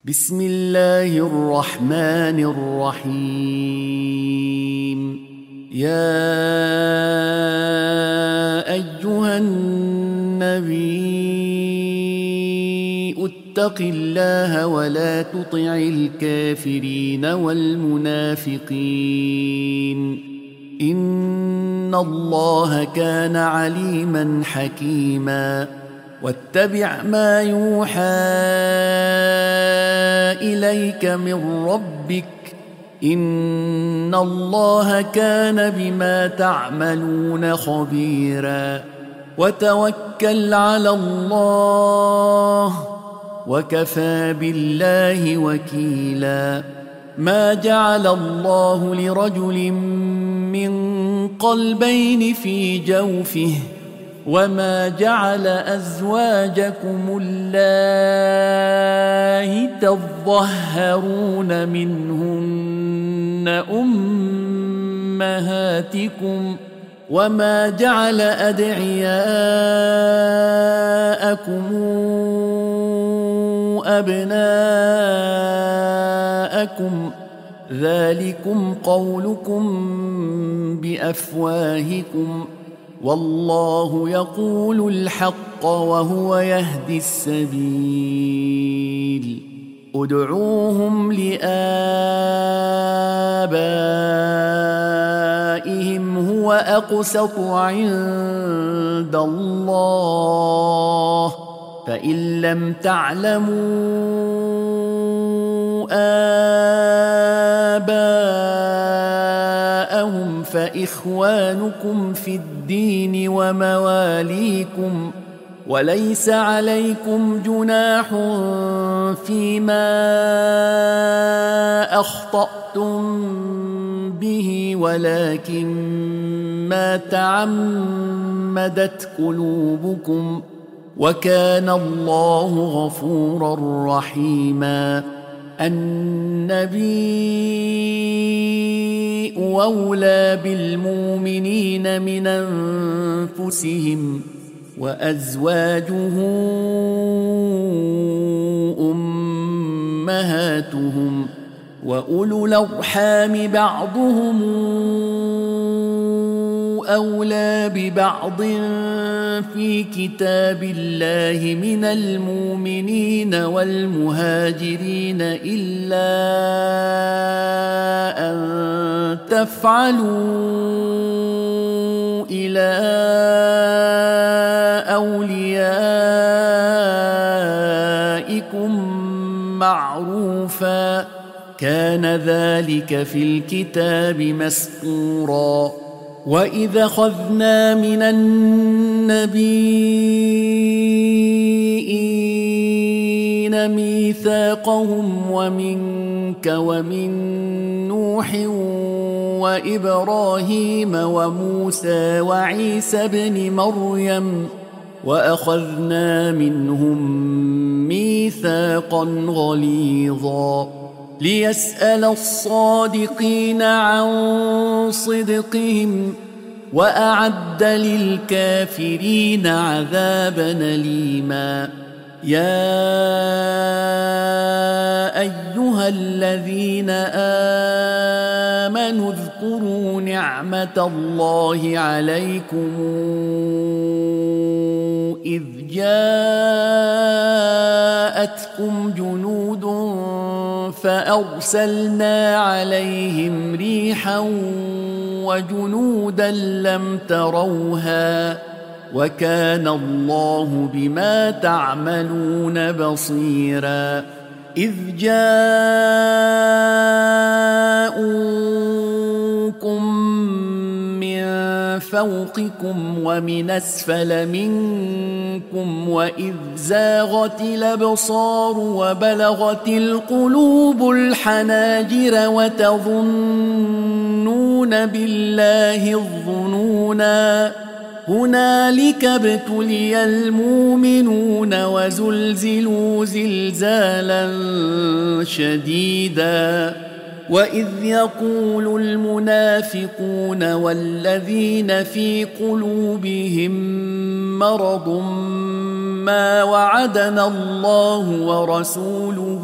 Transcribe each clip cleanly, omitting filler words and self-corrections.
بسم الله الرحمن الرحيم. يا أيها النبي اتق الله ولا تطع الكافرين والمنافقين إن الله كان عليما حكيما. واتبع ما يوحى إليك من ربك إن الله كان بما تعملون خبيرا. وتوكل على الله وكفى بالله وكيلا. ما جعل الله لرجل من قلبين في جوفه وما جعل أزواجكم اللائي تظهرون منهن أمهاتكم وما جعل أدعياءكم أبناءكم ذلكم قولكم بأفواهكم والله يقول الحق وهو يهدي السبيل. ادعوهم لآبائهم هو أقسط عند الله فإن لم تعلموا آباءهم فإخوانكم في الدين ومواليكم وليس عليكم جناح فيما أخطأتم به ولكن ما تعمدت قلوبكم وكان الله غفورا رحيما. النبي أولى بالمؤمنين من أنفسهم وأزواجه أمهاتهم وأولو الأرحام بعضهم أولى ببعض في كتاب الله من المؤمنين والمهاجرين إلا أن تفعلوا إلى أوليائكم معروفا كان ذلك في الكتاب مسطورا. وإذا أخذنا من النبيين ميثاقهم ومنك ومن نوح وإبراهيم وموسى وعيسى ابن مريم وأخذنا منهم ميثاقا غليظا ليسأل الصادقين عن صدقهم وأعد للكافرين عذابا أليما. يا أيها الذين آمنوا اذكروا نعمة الله عليكم إذ جاءتكم جنود فأرسلنا عليهم ريحا وجنودا لم تروها وكان الله بما تعملون بصيرا. إذ جاءوكم من فوقكم ومن أسفل منكم وإذ زاغت الأبصار وبلغت القلوب الحناجر وتظنون بالله الظنونا هنالك ابتلي المؤمنون وزلزلوا زلزالا شديدا وإذ يقول المنافقون والذين في قلوبهم مرض ما وعدنا الله ورسوله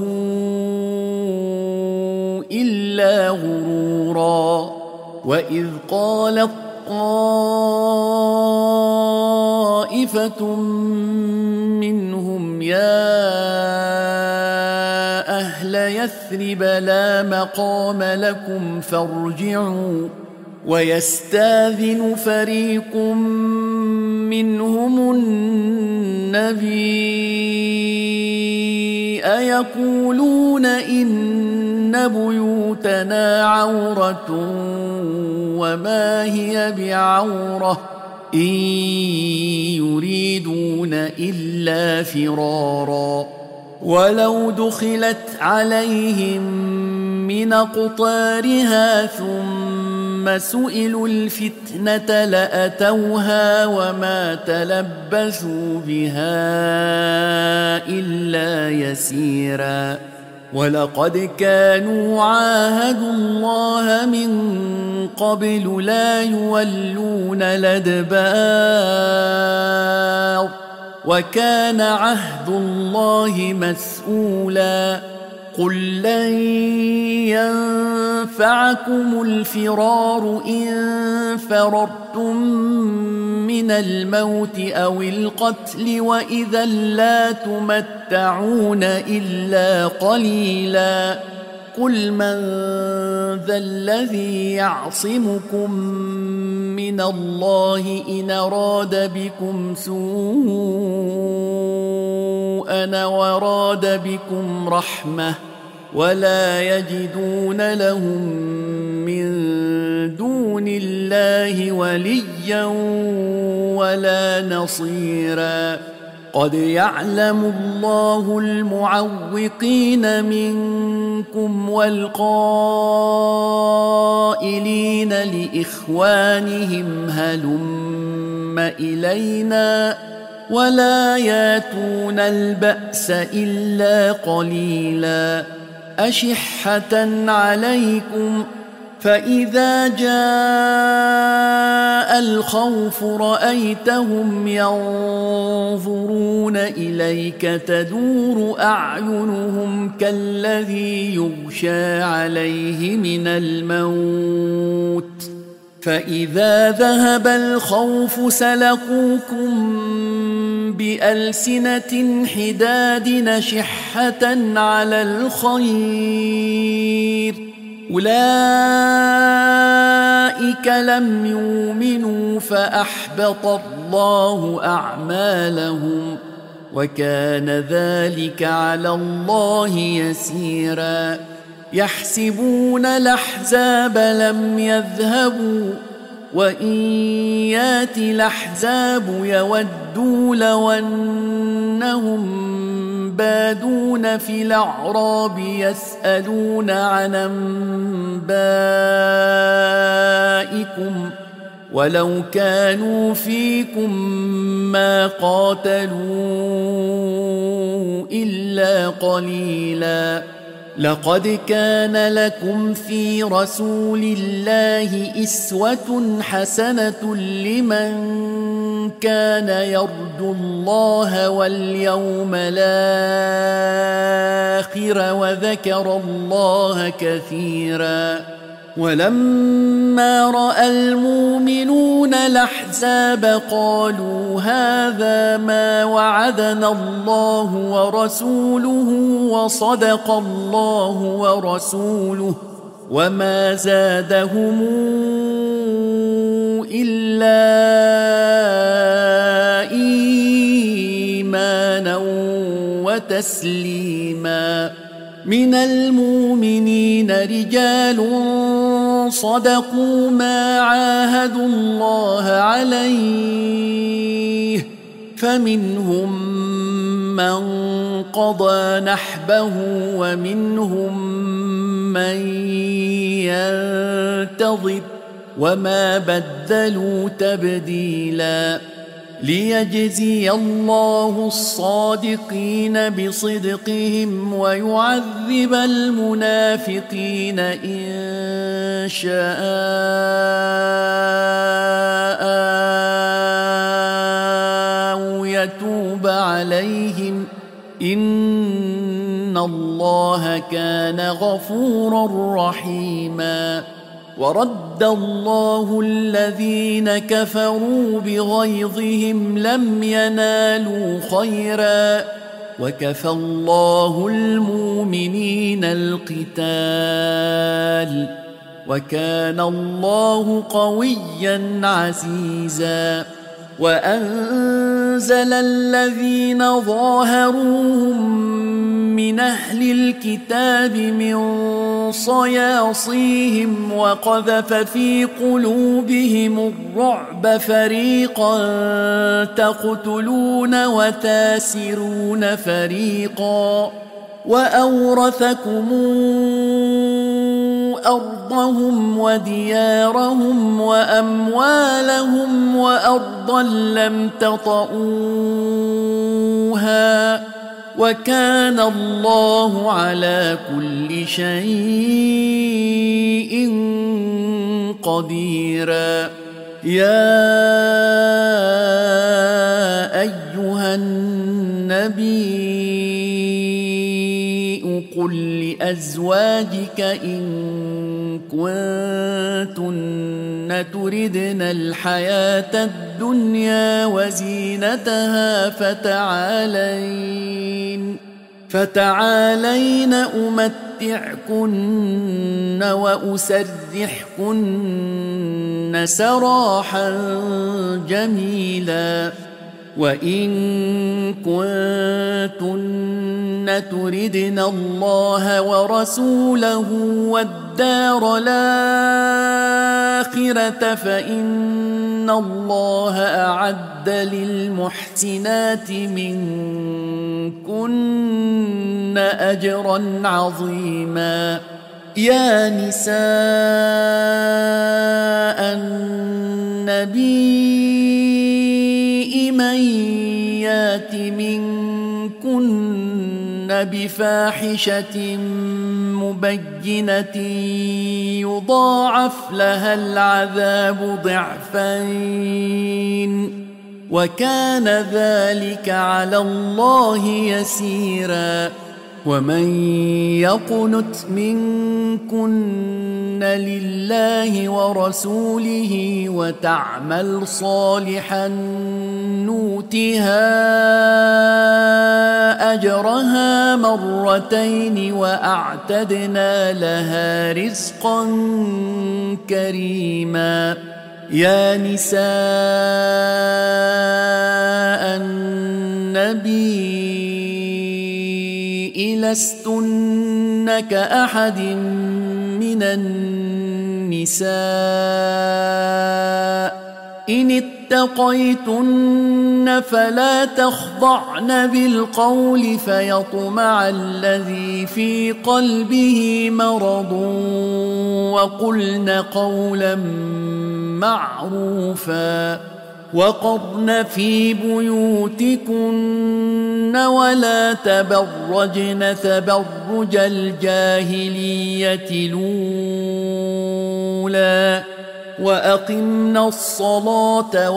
إلا غرورا وإذ قالت طائفة منهم يا أهل يثرب لا مقام لكم فارجعوا ويستاذن فريق منهم النبي أيقولون إن بيوتنا عورة وما هي بعورة إن يريدون إلا فرارا ولو دخلت عليهم من أقطارها ثم سئلوا الفتنة لأتوها وما تلبثوا بها إلا يسيرا ولقد كانوا عاهدوا الله من قبل لا يولون الأدبار وكان عهد الله مسؤولا قل لن ينفعكم الفرار إن فررتم من الموت أو القتل وإذا لا تمتعون إلا قليلا قل من ذا الذي يعصمكم من الله إن أراد بكم سوءا وراد بكم رحمة ولا يجدون لهم من دون الله وليا ولا نصيرا قد يعلم الله المعوقين منكم والقائلين لإخوانهم هلم إلينا ولا ياتون البأس إلا قليلا أشحة عليكم فإذا جاء الخوف رأيتهم ينظرون إليك تدور أعينهم كالذي يغشى عليه من الموت فإذا ذهب الخوف سلقوكم بألسنة حداد نشحة على الخير أولئك لم يؤمنوا فأحبط الله أعمالهم وكان ذلك على الله يسيرا يحسبون الأحزاب لم يذهبوا وإن ياتي الأحزاب يودوا لو أنهم بادون في الأعراب يسألون عن أنبائكم ولو كانوا فيكم ما قاتلوا إلا قليلا لقد كان لكم في رسول الله أسوة حسنة لمن كان يرجو الله واليوم الآخر وذكر الله كثيرا ولما رأى المؤمنون الأحزاب قالوا هذا ما وعدنا الله ورسوله وصدق الله ورسوله وما زادهم إلا إيمانا وتسليما من المؤمنين رجال صدقوا ما عاهدوا الله عليه فمنهم من قضى نحبه ومنهم من ينتظر وما بدلوا تبديلا ليجزي الله الصادقين بصدقهم ويعذب المنافقين إن شاء أو يتوب عليهم إن الله كان غفورا رحيما. ورد الله الذين كفروا بغيظهم لم ينالوا خيرا وكفى الله المؤمنين القتال وكان الله قويا عزيزا. وأنزل الذين ظاهروهم من أهل الكتاب من صياصيهم وقذف في قلوبهم الرعب فريقا تقتلون وتاسرون فريقا وأورثكم أرضهم وديارهم وأموالهم وأرضا لم تطئوها وكان الله على كل شيء قديرا. يا أيها النبي قل لأزواجك إن كنتن تردن الحياة الدنيا وزينتها فتعالين أمتعكن وأسرحكن سراحا جميلا. وإن كنتن تردن الله ورسوله والدار الآخرة فإن الله أعد للمحسنات منكن أجرا عظيما. يا نساء النبي من يات منكن بفاحشة مبينة يضاعف لها العذاب ضعفين وكان ذلك على الله يسيرا. ومن يقنت منكن لله ورسوله وتعمل صالحا نؤتها أجرها مرتين وأعتدنا لها رزقا كريما. يا نساء النبي لستن كأحد من النساء إن اتقيتن فلا تخضعن بالقول فيطمع الذي في قلبه مرض وقلن قولا معروفا. وقرن في بيوتكن ولا تبرجن تبرج الجاهلية الأولى وأقمنا الصلاة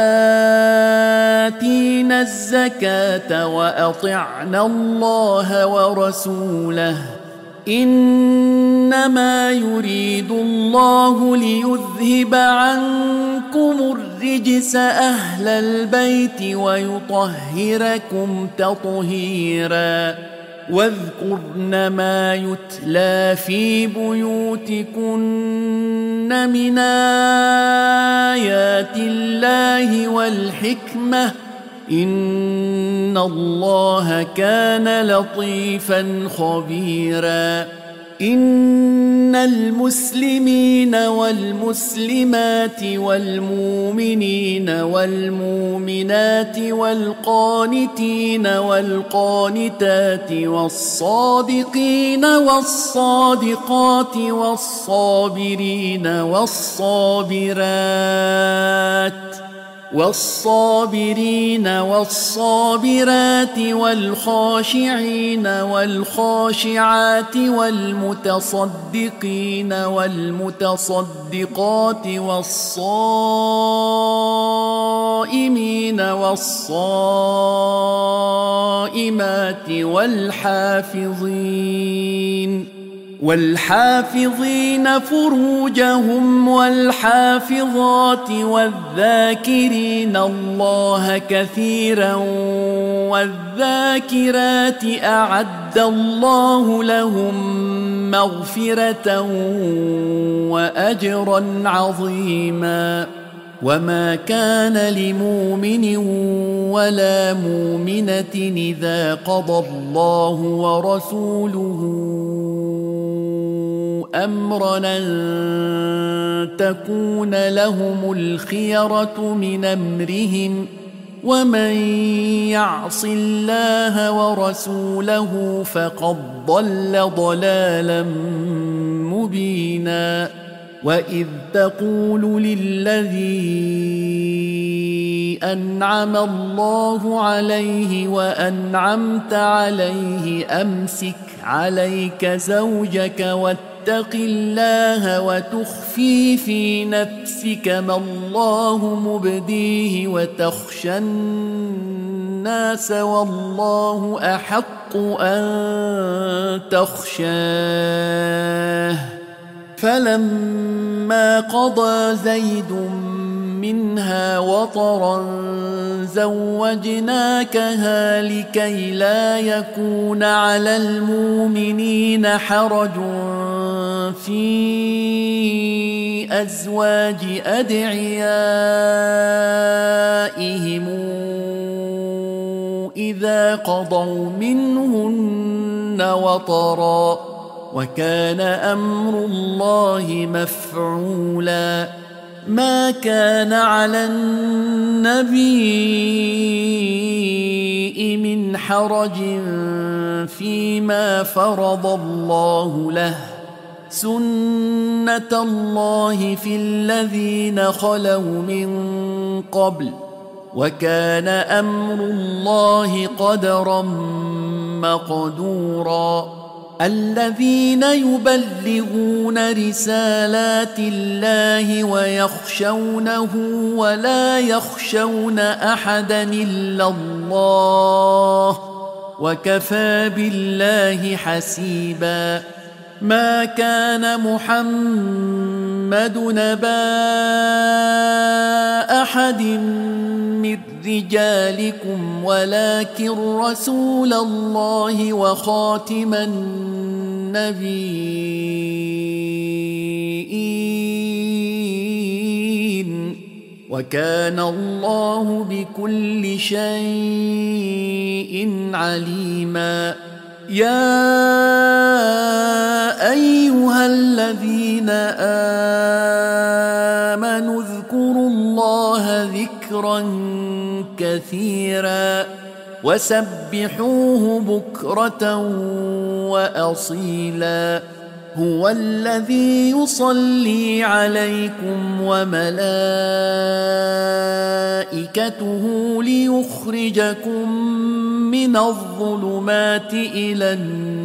وآتينا الزكاة وأطعنا الله ورسوله إنما يريد الله ليذهب عنكم الرجس أهل البيت ويطهركم تطهيرا. واذكرن ما يتلى في بيوتكن من آيات الله والحكمة إن الله كان لطيفا خبيرا. إن المسلمين والمسلمات والمؤمنين والمؤمنات والقانتين والقانتات والصادقين والصادقات والصابرين والصابرات والصابرين والصابرات والخاشعين والخاشعات والمتصدقين والمتصدقات والصائمين والصائمات والحافظين فروجهم والحافظات والذاكرين الله كثيرا والذاكرات أعد الله لهم مغفرة وأجرا عظيما. وما كان لمؤمن ولا مؤمنة إذا قضى الله ورسوله أمرا أن تكون لهم الخيرة من أمرهم ومن يعص الله ورسوله فقد ضل ضلالا مبينا. وإذ تقول للذي أنعم الله عليه وأنعمت عليه أمسك عليك زوجك واتق الله وتخفي في نفسك ما الله مبديه وتخشى الناس والله أحق أن تخشاه. فلما قضى زيد منها وطرا زوجناكها لكي لا يكون على المؤمنين حرج في أزواج أدعيائهم إذا قضوا منهن وطرا وكان أمر الله مفعولا. ما كان على النبي من حرج فيما فرض الله له سنة الله في الذين خلوا من قبل وكان أمر الله قدرا مقدورا. الذين يبلغون رسالات الله ويخشونه ولا يخشون أحدا إلا الله وكفى بالله حسيبا. ما كان محمد نبا أحد من رجالكم ولكن رسول الله وخاتم النبيين وكان الله بكل شيء عليما. يا أيها الذين آمنوا اذكروا الله ذكرا كثيرا وسبحوه بكرة وأصيلا. هو الذي يصلي عليكم وملائكته ليخرجكم من الظلمات إلى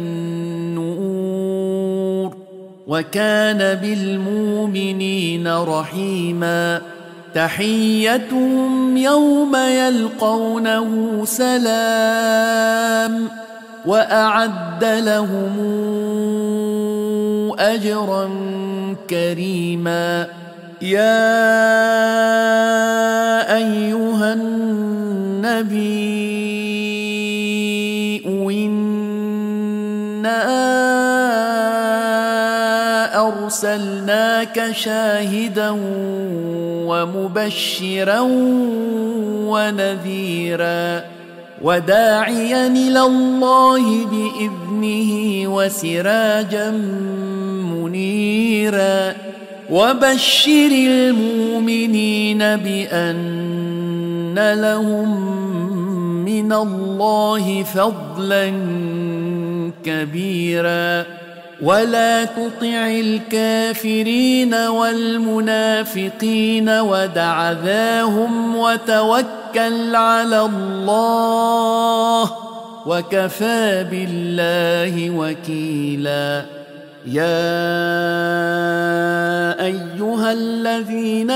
النور وكان بالمؤمنين رحيما. تحيتهم يوم يلقونه سلام وأعد لهم أجرا كريما. يا أيها النبي إنا أرسلناك شاهدا ومبشرا ونذيرا وداعيا إلى الله بإذنه وسراجا منيرا. وبشر المؤمنين بأن لهم من الله فضلا كبيرا. ولا تطع الكافرين والمنافقين ودع ذاهم وتوكل على الله وكفى بالله وكيلا. يا أيها الذين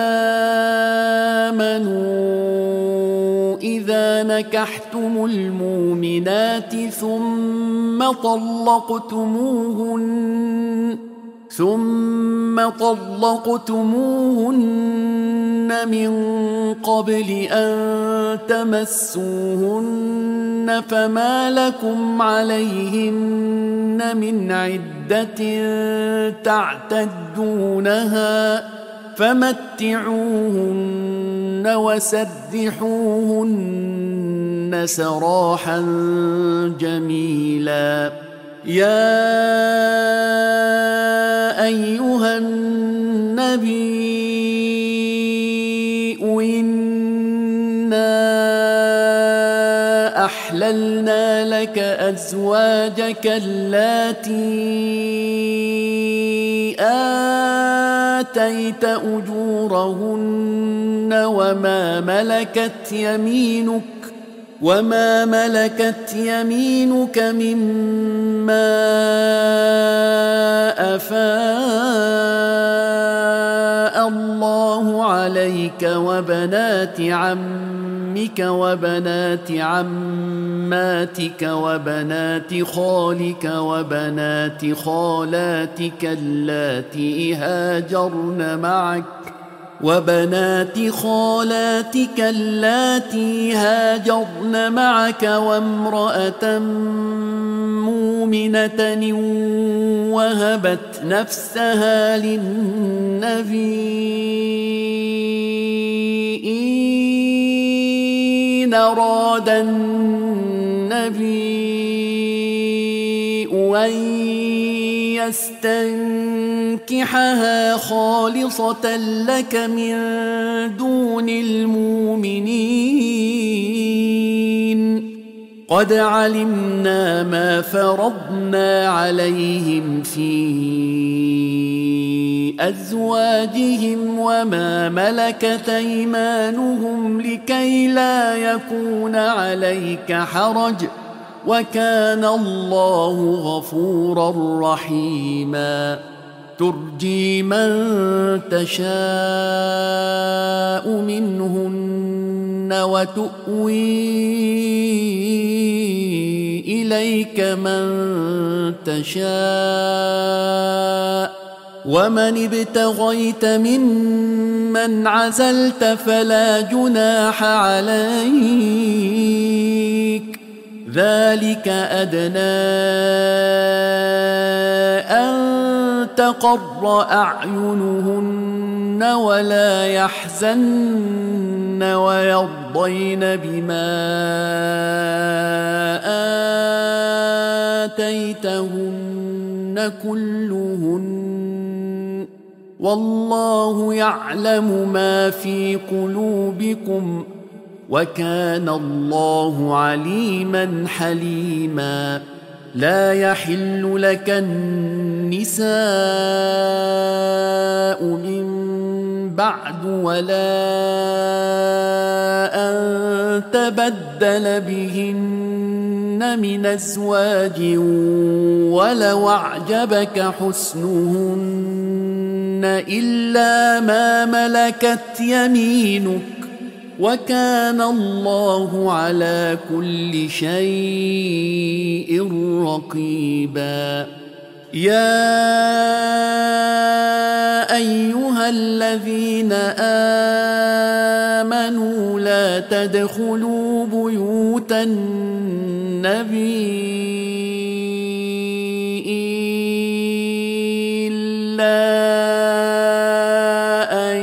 آمنوا إذا نكحتم المؤمنات ثم طلقتموهن من قبل أن تمسوهن فما لكم عليهن من عدة تعتدونها فمتعوهن وسرحوهن سراحا جميلا. يا أيها النبي إنا أحللنا لك أزواجك اللاتي آتيت أجورهن وما ملكت يمينك مما أفاء الله عليك وبنات عمك وبنات عماتك وبنات خالك وبنات خالاتك اللاتي هاجرن معك وامرأة مؤمنة وهبت نفسها للنبي إن أراد النبي أن يستنكحها خالصة لك من دون المؤمنين. قد علمنا ما فرضنا عليهم في أزواجهم وما ملكت أيمانهم لكي لا يكون عليك حرج وكان الله غفورا رحيما. ترجي من تشاء منهن وتؤوي إليك من تشاء ومن ابتغيت ممن عزلت فلا جناح عليك. ذلك أدنى أن تقر أعينهن ولا يحزن ويرضين بما آتيتهن كلهن والله يعلم ما في قلوبكم وكان الله عليما حليما. لا يحل لك النساء من بعد ولا أن تبدل بهن من أزواج ولو أعجبك حسنهن إلا ما ملكت يمينك وكان الله على كل شيء رقيبا. يا أيها الذين آمنوا لا تدخلوا بيوت النبي إلا أن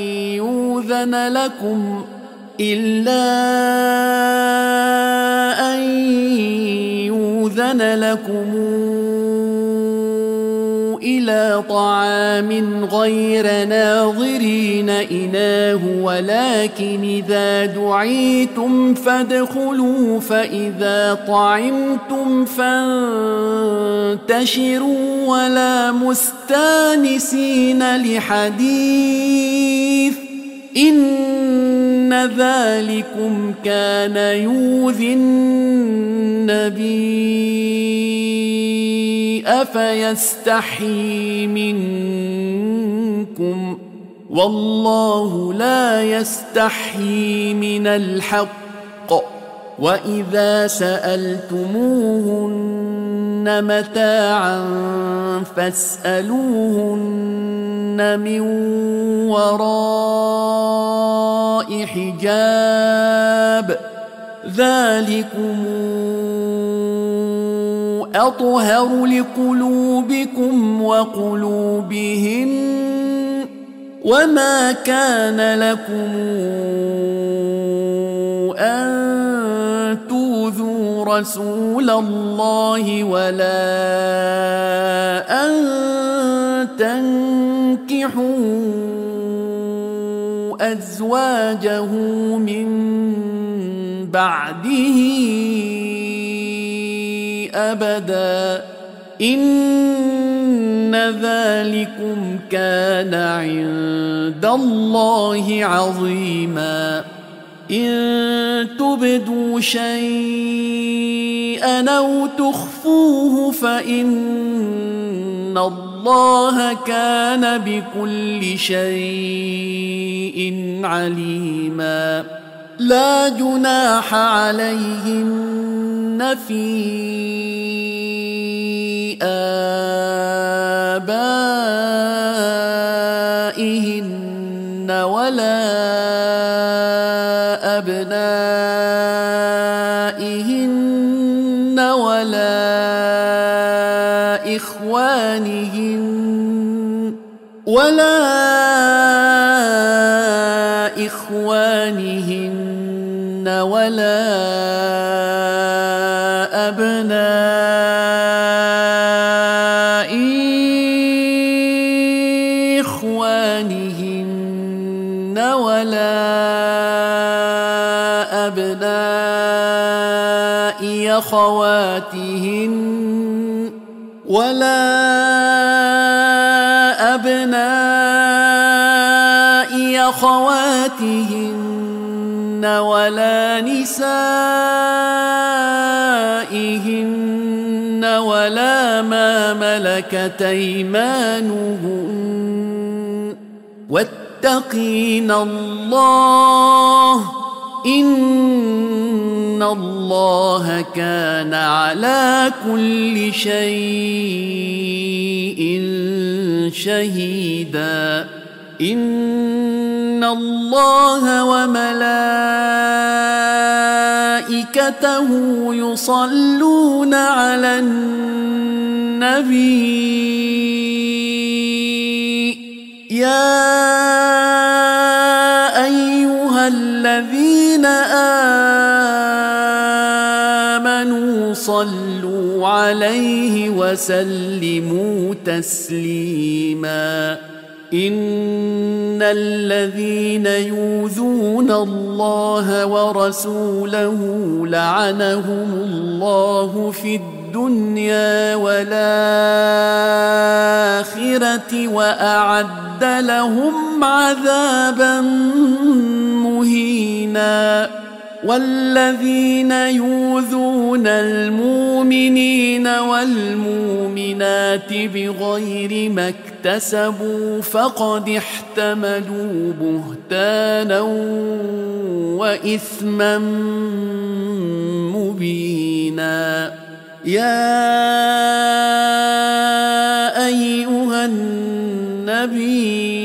يؤذن لكم إلى طعام غير ناظرين إناه ولكن إذا دعيتم فادخلوا فإذا طعمتم فانتشروا ولا مستانسين لحديث إن ذلكم كان يؤذي النبي أفيستحيي منكم والله لا يستحيي من الحق وإذا سألتموهن متاعا فاسألوهن من وراء حجاب ذلكم أطهر لقلوبكم وقلوبهن وما كان لكم أن تؤذوا رسول الله ولا أن تنكحوا أزواجه من بعده أبدا إن ذلكم كان عند الله عظيما إن تبدوا شيئا أو تخفوه فإن الله كان بكل شيء عليما لا جناح عليهن في آبائهن ولا أبنائهن ولا إخوانهن ولا أبناء إخوانهن ولا أبناء أخواتهن ولا أبناء أخواتهن ولا نسائهن ولا ما ملكت أيمانهن واتقين الله إن الله كان على كل شيء شهيدا إن الله وملائكته يصلون على النبي يا أيها الذين آمنوا صلوا عليه وسلموا تسليما إن الذين يؤذون الله ورسوله لعنهم الله في الدنيا والآخرة وأعد لهم عذابا مهينا والذين يؤذون المؤمنين والمؤمنات بغير ما اكتسبوا فقد احتملوا بهتانا وإثما مبينا يا أيها النبي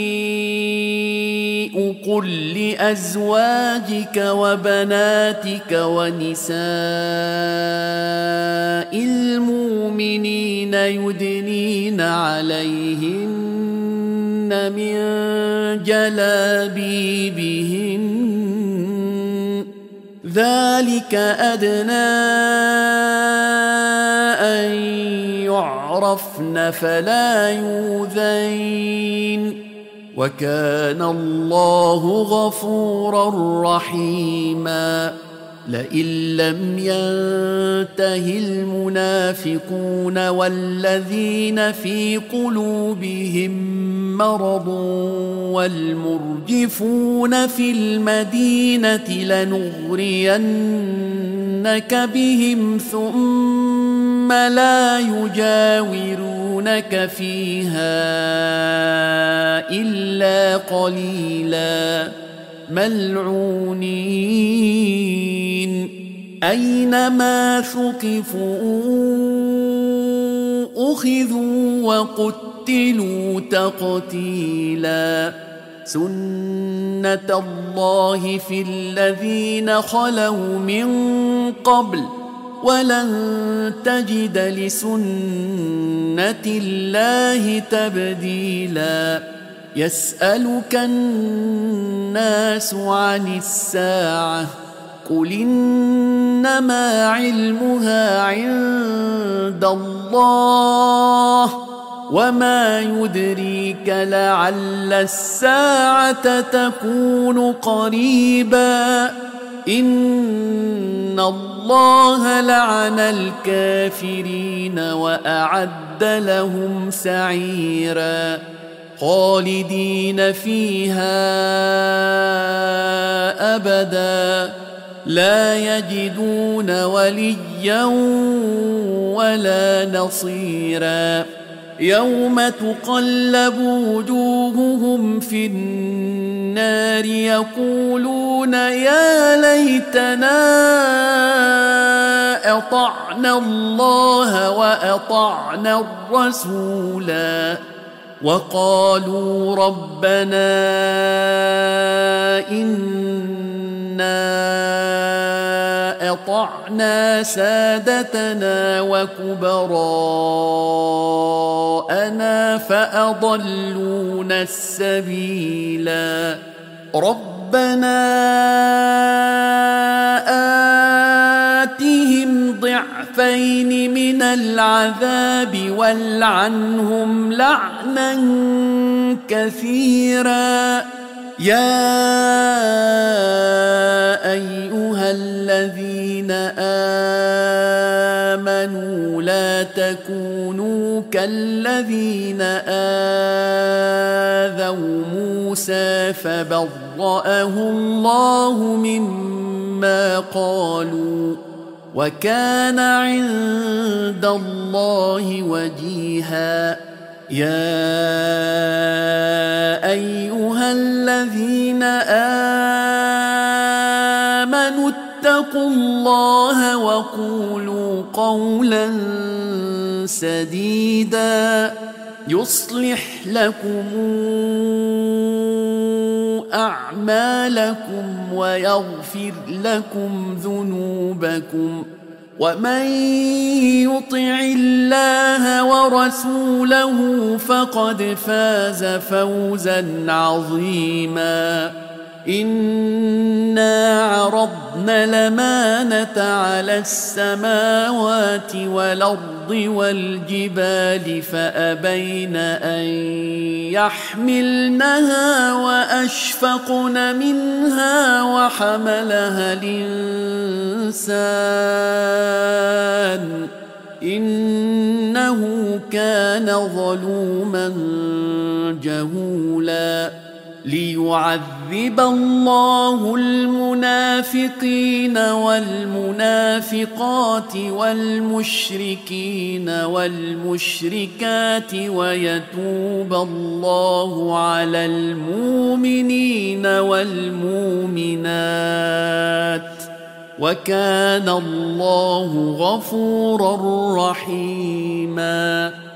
قل لأزواجك وبناتك ونساء المؤمنين يدنين عليهن من جلابيبهن ذلك أدنى أن يعرفن فلا يؤذين وكان الله غفورا رحيما لئن لم ينته المنافقون والذين في قلوبهم مرض والمرجفون في المدينة لنغرينك بهم ثم لا يجاورونك فيها إلا قليلا ملعونين أينما ثقفوا أخذوا وقتلوا تقتيلا سنة الله في الذين خلوا من قبل ولن تجد لسنة الله تبديلا يسألك الناس عن الساعة قل إنما علمها عند الله وما يدريك لعل الساعة تكون قريبا إن الله لعن الكافرين وأعد لهم سعيرا خالدين فيها أبدا لا يجدون وليا ولا نصيرا يوم تقلب وجوههم في النار يقولون يا ليتنا أطعنا الله وأطعنا الرسولا وقالوا ربنا إنا أطعنا سادتنا وكبراءنا فأضلونا السبيلا ربنا آتهم ضعفين من العذاب والعنهم لعنا كثيرا يا أيها الذين آمنوا لا تكونوا كالذين آذوا موسى فبرأه الله مما قالوا وكان عند الله وجيها يا أيها الذين آمنوا اتقوا الله وقولوا قولا سديدا يصلح لكم أعمالكم ويغفر لكم ذنوبكم ومن يطع الله ورسوله فقد فاز فوزا عظيما إنا عرضنا الأمانة على السماوات والأرض والجبال فأبين أن يحملنها وأشفقن منها وحملها الإنسان إنه كان ظلوما جهولا ليعذب الله المنافقين والمنافقات والمشركين والمشركات ويتوب الله على المؤمنين والمؤمنات وكان الله غفورا رحيما